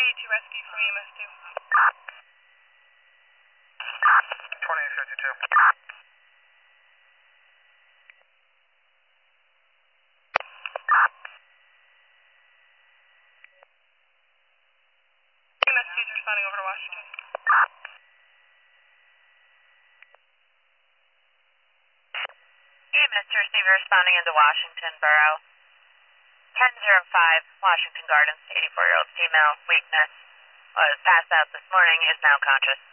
to rescue from EMS2. 2852. EMS2 is responding over to Washington. EMS2 receiver responding into Washington Borough. 1005 Washington Gardens, 84-year-old female, weakness, was passed out this morning, is now conscious.